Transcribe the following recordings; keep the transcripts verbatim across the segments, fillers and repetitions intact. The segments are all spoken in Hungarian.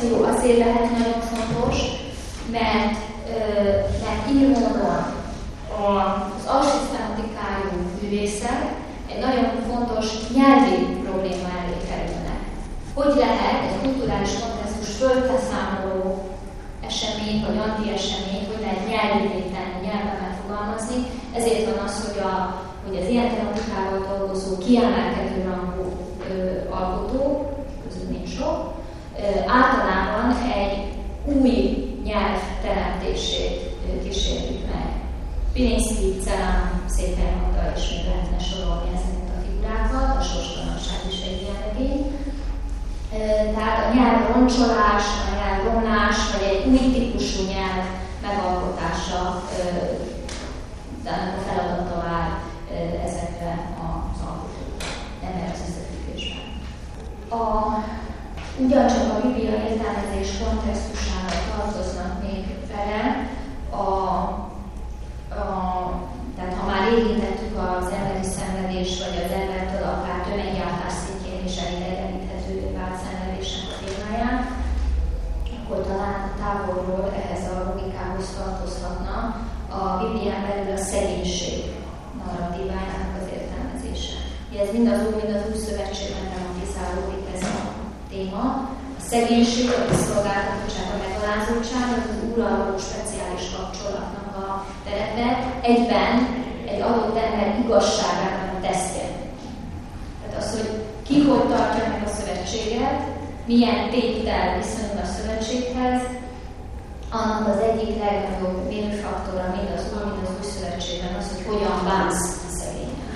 koncepció azért lehet nagyon fontos, mert, mert így módon az alsósztematikájú művészek egy nagyon fontos nyelvi probléma elé kerülnek. Hogy lehet egy kulturális kontextus fölteszámoló esemény, vagy anti-esemény, hogy lehet nyelvűvé tenni, nyelven megfogalmazni. Ezért van az, hogy, a, hogy az ilyen tematikával dolgozó, kiemelkedő rangú ö, alkotó, közül nincs sok, ö, általában egy új nyelv teremtését ö, kísérjük meg. Pilinszky, Celan szépen mondta, és még lehetne sorolni ezeket a figurákat, a sorstalanság is egy ilyen regény. Tehát a nyelv roncsolás, a nyelv romlás, vagy egy új típusú nyelv megalkotása, de ennek a feladata vár ezekre az alkotókra, ebben az összefüggésben. A, ugyancsak a biblia értelmezés kontextusára tartoznak még vele, a, a, tehát ha már érintettük az emberi szenvedés, vagy az embertől akár tömeggyártás szintjén is elidegeníthető vált szenvedésnek a témáján, akkor talán távolról ehhez a logikához tartozhatna a Biblián belül a szegénység narratívájának az értelmezése. Ez mind az Új, mind az Új Szövetségben tematizálódik ez a téma. A szegénység, a kiszolgáltatottság, a megalázottság, az az Úrral való speciális kapcsolatnak a terepe, egyben egy adott ember igazságának a tesztje. Tehát az, hogy ki hogy tartja meg a szövetséget, milyen téttel viszonyul a szövetséghez, annak az egyik legnagyobb mérőfaktora mind az Úr, mind az Új Szövetségben az, hogy hogyan bánsz a szegényen.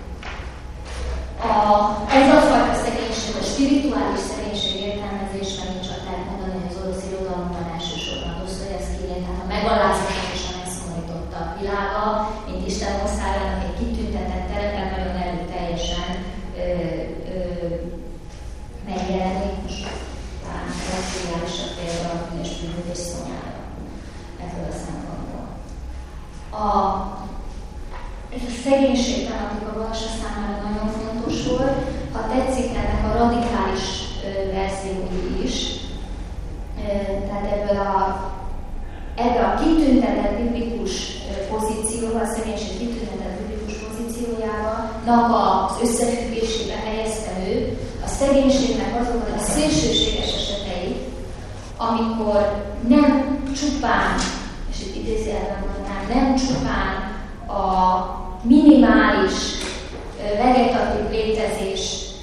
A, ez a fajta szegénység, a spirituális szegénység értelmezésben nincs csak lehet mondani, hogy az orosz irodalomban elsősorban Dosztojevszkijén, tehát a megalázatása megszomorította a világa, mint Isten országának egy kitüntetett terepen nagyon erőteljesen ö, ö, megjelenik, most talán a legfiliálisabb példa a bűnös bűnözés szonyára ebből a szempontból. A, ez a szegénység tematika Balassa számára nagyon fontos volt, ha tetszik ennek a radikális ö, verziói is, ö, tehát ebből a, ebből a kitüntetett biblikus pozícióval, a szegénység kitüntetett biblikus pozíciójával az összefüggésébe helyezte ő a szegénységnek azokat a szélsőséges eseteit, amikor nem csupán, és itt idézőjelben mondanám, nem csupán a minimális vegetatív létezés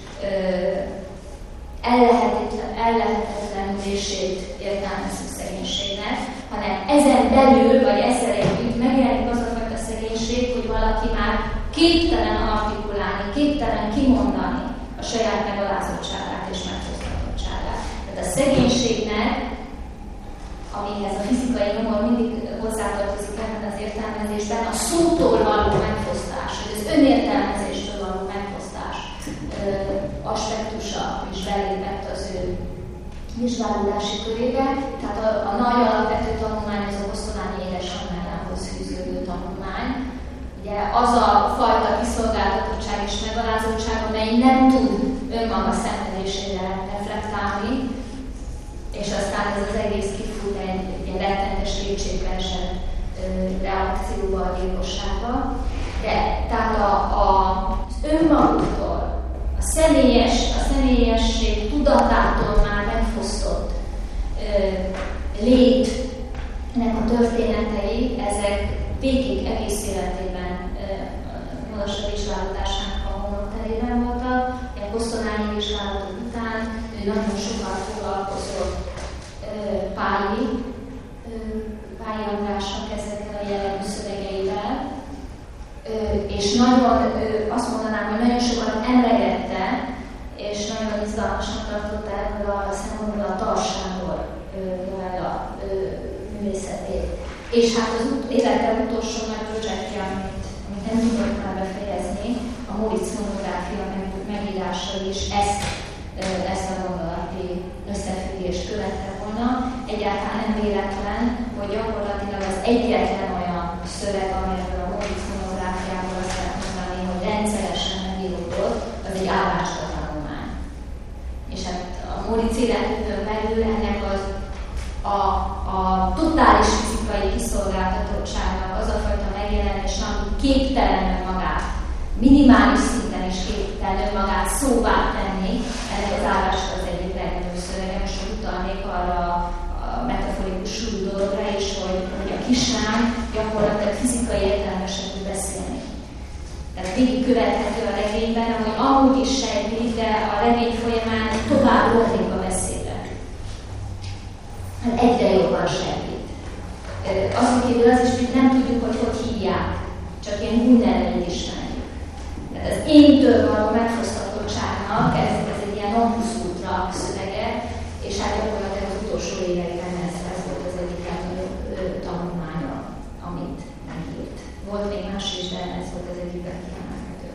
ellehetetlenülését értelmezzük szegénységnek, hanem ezen belül, vagy ezzel együtt megjelenik az a fajta szegénység, hogy valaki már képtelen artikulálni, képtelen kimondani a saját megalázottságát és megfosztatottságát. Tehát a szegénységnek, amihez a fizikai nyomor mindig hozzátartozik ebben az értelmezésben, a szótól való megfosztás, vagy az önértelmezéstől való megfosztás aspektusa is belépett az ő vizsgálódási körébe. Tehát a, a nagy alapvető tanulmány az a Kosztolányi édesanyjához fűződő tanulmány. Ugye az a fajta kiszolgáltatottság és megalázottság, amely nem tud önmaga szenvedésére reflektálni, és aztán ez az egész kifut egy, egy rettentes kétségbeesett reakcióba, a gyilkosságba. De tehát a, a, az önmaguktól, a személyes, a személyesség tudatától már megfosztott ö, létnek a történetei, ezek végig egész életében Balassa vizsgálódásának a homlokterében voltak. A kosztolányi vizsgálatok után ő nagyon sokat foglalkozott Pályi, Pályi Andrásnak ezekkel a jellegű szövegeivel, és nagyon, azt mondanám, hogy nagyon sokat emlegette, és nagyon izgalmasan tartotta ebből a számomra a Tar Sándor novella művészetét. És hát az ut- élete utolsó nagy projektje, amit, amit nem tudott már befejezni, a Móricz monográfia megírása is ezt, ezt a gondolati összefüggést követte volna. Egyáltalán nem véletlen, hogy gyakorlatilag az egyetlen olyan szöveg, amelyről a Móricz monográfiából azt lehet mondani, hogy rendszeresen megíródott, az egy állásta tanulmány. És hát a Móricz életművön belül ennek az a, a totális fizikai kiszolgáltatottságnak az a fajta megjelenés, ami képtelen önmagát, minimális szinten is képtelen önmagát szóvá tenni, ennek az állásra az egyik legnagyobb szövege. Most utalnék arra a metaforikus súlyú dologra is, hogy, hogy a kislány gyakorlatilag fizikai értelmesekül beszélni. Tehát végig követhető a regényben, ahogy amúgy is sejtik, de a regény folyamán tovább orlik a beszédre. Hát egyre jobban sejtik. Azon kívül az is, hogy nem tudjuk, hogy hogy hívják, csak ilyen gúnelőt ismerjük. Tehát az éntől való megfosztatottságnak, ez, ez egy ilyen non plus ultra szövege, és hát gyakorlatilag az utolsó években ez, ez volt az egyik legnagyobb tanulmánya, amit megírt. Volt még más is, de ez volt az egyik legkiemelkedő.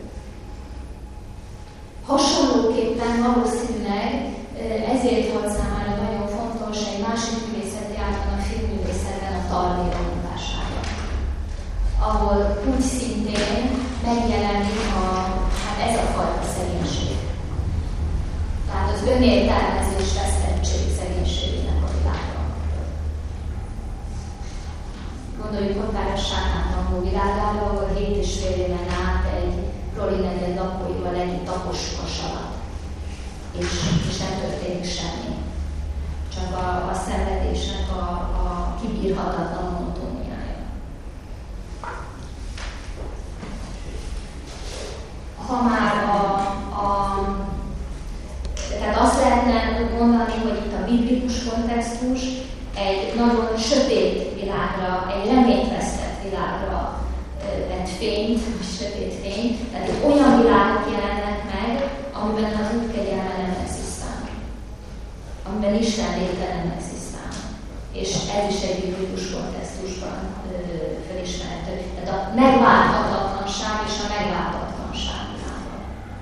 Hasonlóképpen valószínűleg ezért volt számára nagyon fontos egy másik művészeti ágban, a filmművészetben a Tarvér alkotására, ahol úgy szintén megjelenik a, hát ez a fajta szegénység. Tehát az önértelmezés vesztettség szegénységének a világa. Gondoljuk akár a Sákántanuló világára, ahol hét és fél éven át egy Roli negyed lakóival együtt tapossuk a savat. És, és nem történik semmi. Csak a, a szenvedésnek a, a kibírhatatlan monotóniája. Ha már a, a tehát azt lehetne mondani, hogy itt a biblikus kontextus egy nagyon sötét világra, egy reményt-vesztett világra vett fényt, vagy sötét fényt, tehát itt olyan világok jelennek meg, amiben az útkegyelme nem egzisztál, amiben Isten léte nem egzisztál. És ez is egy biblikus kontextusban felismerhető. Tehát a megválthatatlanság és a megváltatlanság világa.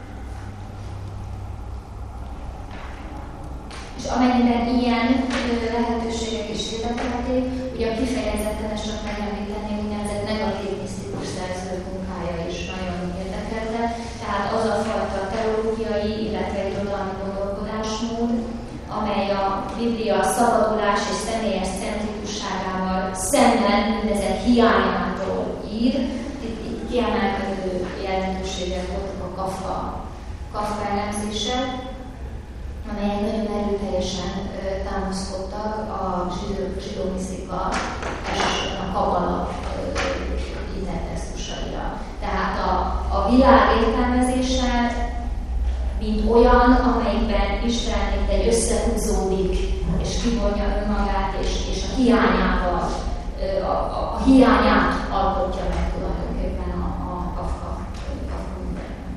És amennyiben ilyen lehetőségek is érdekelték, ugye kifejezetten ezt csak megemlíteni, úgynevezett negatív misztikus szerzők munkája is nagyon érdekelte. Tehát az a fajta teológiai, illetve irodalmi gondolkodásmód, amely a Biblia szabadulás és személyes centrikusságával szemben mindezek hiányától ír. Itt, itt kiemelkedő jelentőségek voltak a Kafka, Kafka elemzések, amelyek nagyon erőteljesen támaszkodtak a zsidó misztika, elsősorban a kabala intertextusaira. Tehát a, a világ értelmezése, mint olyan, amelyikben Isten mint egy összehúzódik, és kivonja önmagát, és, és a hiányával, a, a, a hiányát alkotja meg tulajdonképpen a, a Kafka művekben.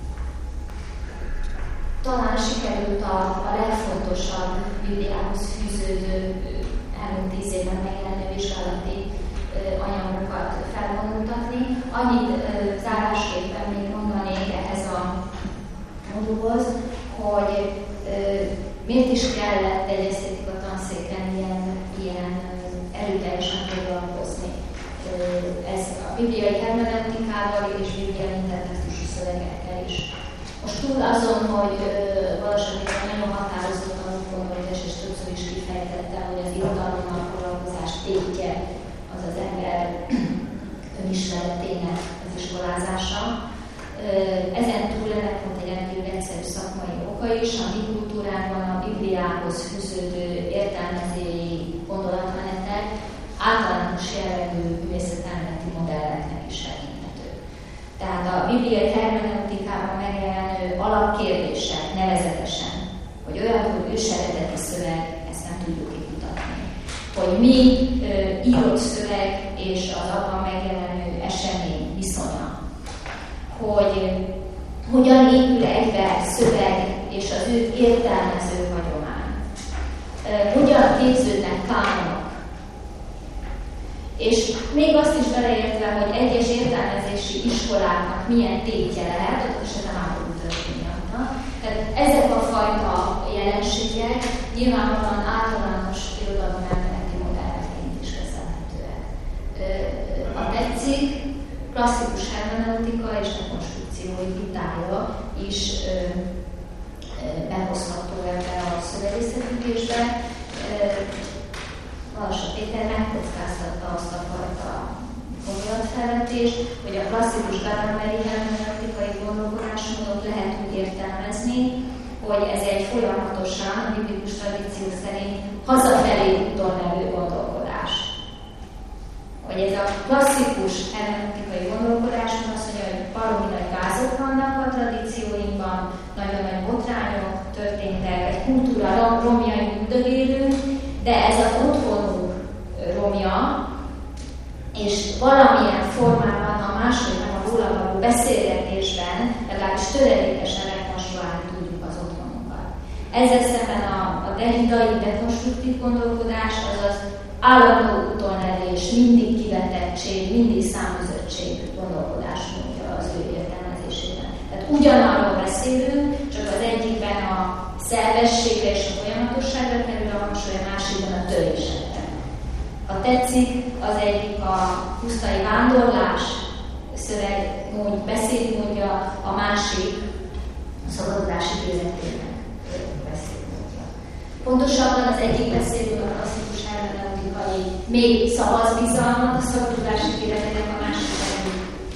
Talán sikerült a, a legfontosabb Bibliához fűződő elmúlt tíz évben megjelenő vizsgálati anyagokat felvonultatni. Annyit zárásképpen még mondanék ehhez a modulhoz, hogy miért is kellett egy esztétika tanszéken ilyen, ilyen erőteljesen foglalkozni. Ez a bibliai hermeneutikával és bibliai intertextusú szövegekkel is. Most túl azon, hogy valószínűleg nagyon határozottan úgy gondolja, és többször is kifejtette, hogy az irodalommal foglalkozás tétje az az ember önismeretének az iskolázása. Ezen túl ennek volt egy rendkívül egyszerű szakmai oka is, a mi kultúránkban a Bibliához fűződő értelmezői gondolatmenetek általános jellegű művészetelméleti modelleknek is tekinthető. Tehát a bibliai hermeneutikában megjelenő alapkérdések nevezetesen, hogy olyan, hogy őseredeti szöveg, ezt nem tudjuk kimutatni. Hogy mi ö, írott szöveg és az abban megjelenő esemény viszonya. Hogy hogyan épül egybe szöveg és az ő értelmező hagyomány. Hogyan képződnek kánonok. És még azt is beleértve, hogy egyes értelmezési iskoláknak milyen tétje lehet, ott esetleg átadó történetnek. Tehát ezek a fajta jelenségek nyilvánvalóan általános irodalom elméleti modellként is kezelhetőek. Ha tetszik, klasszikus hermeneutika és a konstrukciói vitája is ö, behozható ebbe a szövegészletütésbe. Balassa Péter megkockáztatta azt a fajta gondolatfelvetést, hogy a klasszikus Gadameri hermeneutikai gondolkodásmódot lehet úgy értelmezni, hogy ez egy folyamatosan, a biblikus tradíció szerint hazafelé úton levő gondolkodás. Hogy ez a klasszikus hermeneutikai gondolkodás, azt mondja, hogy baromi nagy gázok vannak a tradícióinkban, nagyon nagy botrányok történtek, egy kultúra romjai üldögélünk, de ez az otthonunk romja, és valamilyen formában a második, nem a róla való beszélgetésben, legalábbis töredékesen rekonstruálni tudjuk az otthonunkat. Ezzel szemben a, a derridai dekonstruktív gondolkodás, azaz állandó útonlevés, mindig kivetettség, mindig száműzöttség gondolkodás módja az ő értelmezésében. Tehát ugyanarról beszélünk, csak az egyikben a szervességre és a folyamatosságra kerül a hangsúly, a másikban a törésekre. Ha tetszik, az egyik a pusztai vándorlás szövegmód, beszédmódja, a másik a szabadulási idézetének beszédmódja. Pontosabban az egyik beszélünk a klasszikus hermeneutikai még szavazbizalmat, a szabadulási idézetének, a másik pedig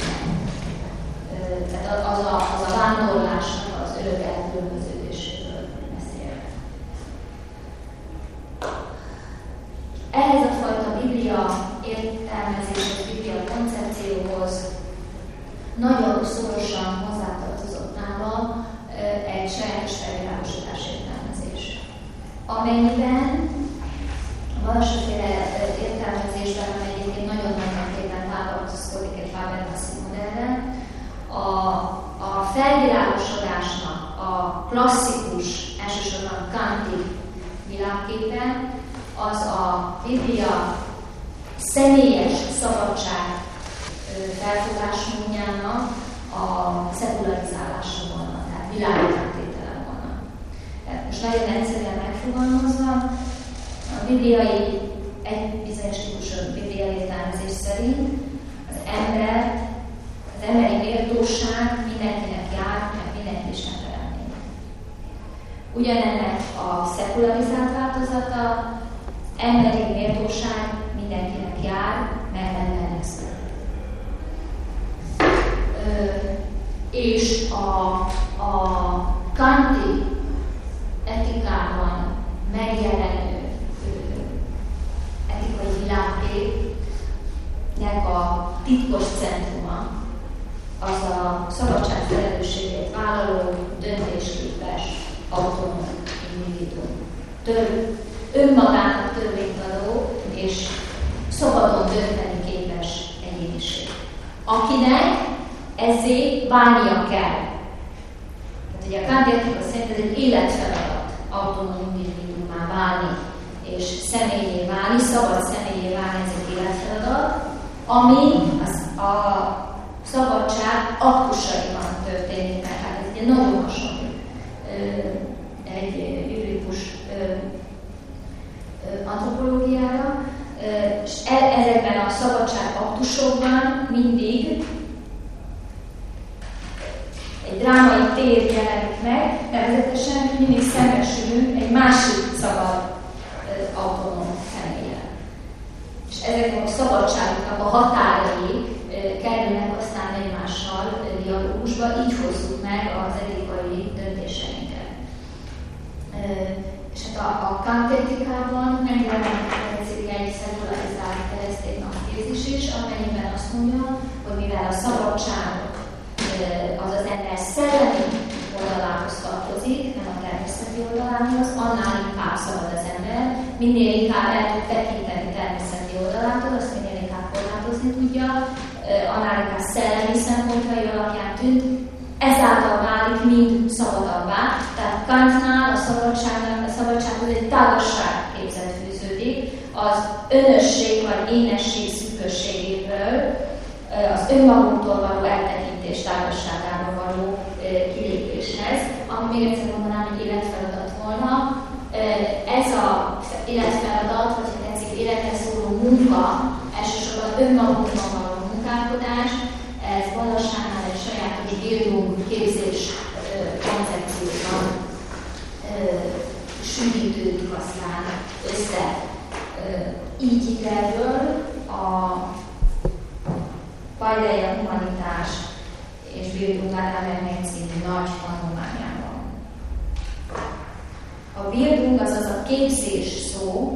tehát az a, az a vándorlásnak az örök elkülönböződéséről beszél. Ehhez a fajta biblia értelmezéshez, biblia koncepcióhoz nagyon szorosan hozzátartozott nála egy sajátos felvilágosítás értelmezés. Amennyiben a Balassa-féle értelmezésben, amely egyébként nagyon nagy mértékben támaszkodik egy Habermassi modellre, a, a felvilágosodásnak a klasszikus, elsősorban kanti világképe, az a Biblia személyes szabadság felfogásmódjának a szekularizálása volna, tehát világítástétele volna. Tehát most nagyon egyszerűen megfogalmazva, a bibliai, egy bizonyos típusú bibliai értelmezés szerint az ember, az emberi méltóság mindenkinek jár, mert mindenki is nem felelné. Ugyanennek a szekularizált változata, emberi méltóság mindenkinek jár, mert nem ellenezte. És a, a kanti etikában megjelenő etikai világképnek a titkos centruma az a szabadság felelősségét vállaló, döntésképes, autonóm individuum. Tör, önmagának törvényt adó és szabadon dönteni képes egyéniség, akinek ezért bánnia kell. Tehát ugye a Kant etika szerint ez egy életfeladat autonóm individuummá válni és személyé válni, szabad személyé válni, ez egy életfeladat, ami az, a szabadság aktusaiban történik meg. Hát ez egy nagyon hasonló egy biblikus antropológiára, és ezekben a szabadság aktusokban mindig egy drámai tér jelenik meg, nevezetesen mindig szembesülünk egy másik szabad autonóm személlyel. És ezeknek a szabadságoknak a határai kerülnek aztán egymással dialógusba, így hozzuk meg az etikai döntéseinket. És hát a, a Kant etikában megjelenik egy szekularizált keresztény képzés is, amennyiben azt mondja, hogy mivel a szabadság az az ember szellemi oldalához tartozik, nem a természeti oldalához, annál inkább szabad az ember, minél inkább el tud tekinteni természeti oldalától, azt minél inkább korlátozni tudja, annál inkább szellemi szempontjai alapján tűnt, ezáltal válik mind szabadabbá. Tehát Kantnál a szabadságnak, a szabadsághoz egy tágasság képzet fűződik, az önösség vagy énesség szűkösségéből, az önmagunktól való eltekintés tágasságába való kilépéshez, ami még egyszer mondanám, hogy életfeladat volna. Ez az életfeladat, vagy ha tetszik, életre szóló munka, elsősorban önmagunkban való munkálkodás, ez Balassánál egy sajátos Bildung képzés koncepcióban sűrítőt használ össze. Így ír erről a Paideia Humanitás és Bildung Allgemein című nagy tanulmányában. A Bildung, azaz a képzés szó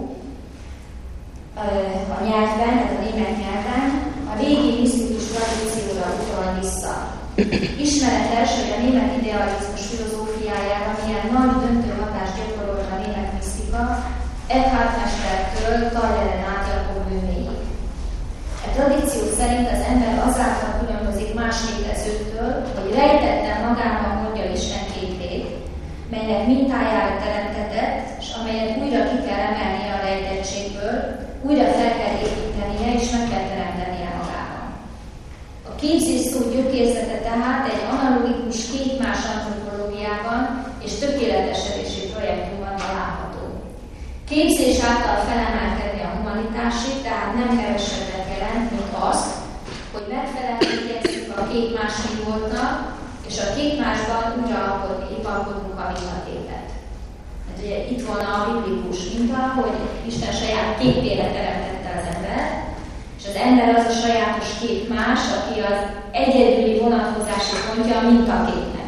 a nyelvben, tehát a német nyelven a régi misztikus tradícióra utal vissza. Ismeretes, hogy a német idealizmus filozófiájában milyen nagy döntő hatást gyakorolt a német misztika, Eckhart mestertől Talleren át Jakob Böhméig. A tradíció szerint az ember azáltal különbözik más létezőktől, hogy rejtetten magában mondja Isten képét, melynek mintájára teremtetett, és amelyet újra ki kell emelnie a rejtettségből, újra fel kell építenie és meg kell teremtenie magában. A képzés szó gyökérzete tehát egy analogikus képmás antropológiában és tökéletesedési projektumban található. Képzés által felemelkedni a humanitásig, tehát nem kevesebbet jelent, mint azt, hogy megfelelni igyekszünk a képmás mi voltnak, és a képmásban újra alkotunk a mintaképet. Hát ugye itt van a biblikus minta, hogy Isten saját képére teremtette az embert, és az ember az a sajátos képmás, aki az egyedüli vonatkozási pontja a mintaképnek.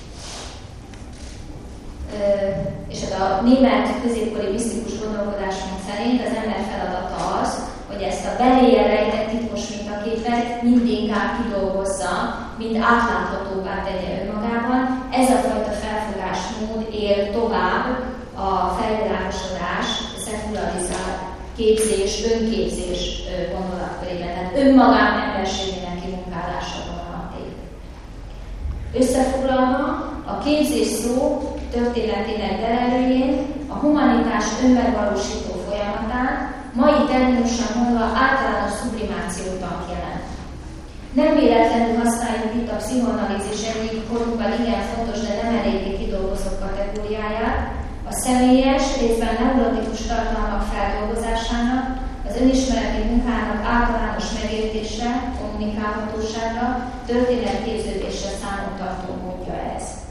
És hát a német középkori misztikus gondolkodásmód szerint az ember feladata az, hogy ezt a beléje rejtett titkos mintaképet mindinkább kidolgozza, mind átláthatóbbá tegye önmagában. Ez a fajta felfogásmód él tovább a felvilágosodás, a szekularizált képzés, önképzés gondolatkörében. Tehát önmagán emberségének kimunkálása vonalaték. Összefoglalva, a képzés szó történetének derelőjén a humanitás önmegvalósító folyamatán, mai terminusan mondva általános szublimációtank jelent. Nem véletlenül használjuk itt a pszichoanalízis egyik korunkban igen fontos, de nem eléggé kidolgozott kategóriáját, a személyes, részben neurotikus tartalmak feldolgozásának, az önismereti munkának általános megértésre, kommunikálhatóságra, történetképződésre számot tartó módja ez.